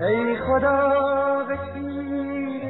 ای خدا به کی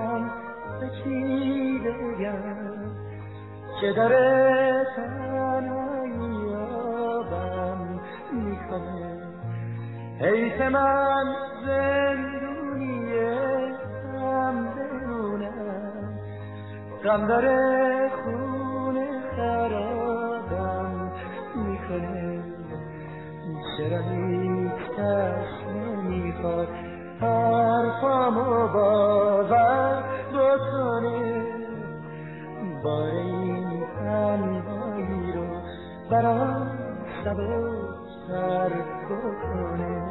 بگم که داره تنهایی آبم میکنه. حیث من زندونی غم بمونم، غم داره خونه خرابم میکنه. چرا هیچ کس نمیخواد حرفامو باور بکنه؟ بار این تنهایی رو برام سبک‌تر بکنه.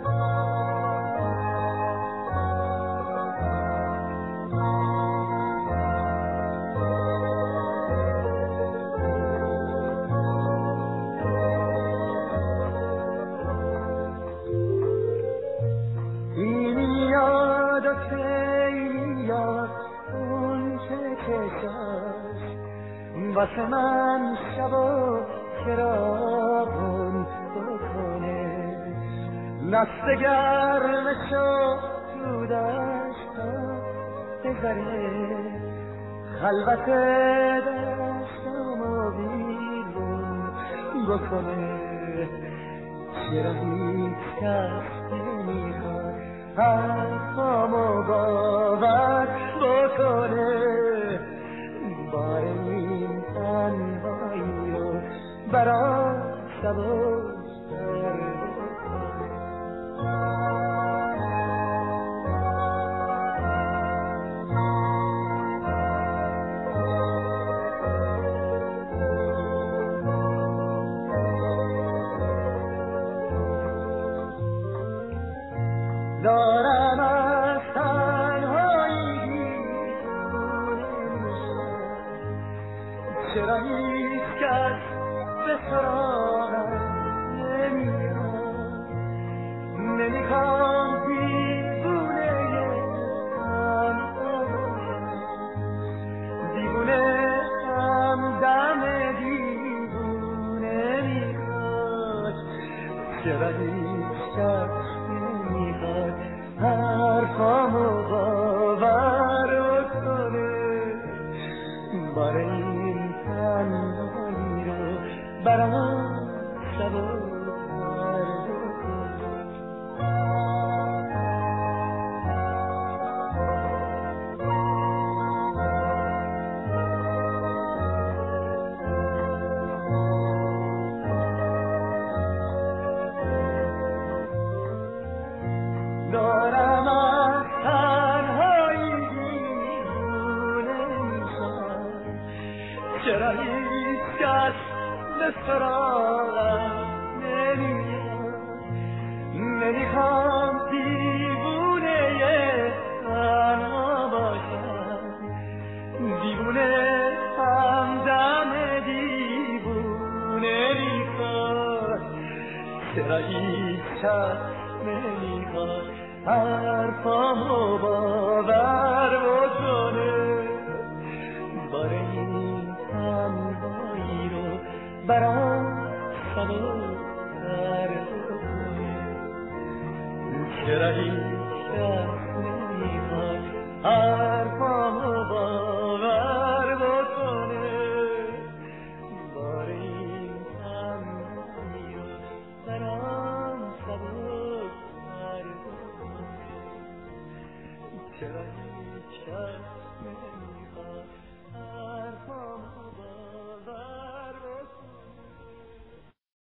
واسه من شبا چراغون بکنه، نست گرمشو تو دشتا بذاره، خلوت دستامو بیرون بکنه. چرا هیچ کس نمیخواد حرفامو باور بکنه؟ بار این تنهایی رو برام سبک‌تر دارم از تنهایی دیوونه میشم. چرا هیچ کس به سراغم نمیاد؟ نمیخوام دیوونه تنها باشم، دیوونه هم دم دیوونه میخواد. چرا هیچ کس نمیخواد حرفامو باور کنه؟ بار این تنهایی رو برام سبک‌تر بکنه. دارم از تنهایی دیوونه میشم. چرا هیچ کس به سراغم نمیاد؟ نمیخوام دیوونه تنها باشم، دیوونه همدم دیوونه میخواد. چرا هیچ کس نمیخواد حرفامو باور بکنه؟ بار این تنهایی رو برام سبک‌تر بکنه. چرا هیچ کس نمیخواد حرفامو باور بکنه؟ بار این تنهایی رو برام سبک‌تر بکنه. چرا هیچ کس نمیخواد حرفامو باور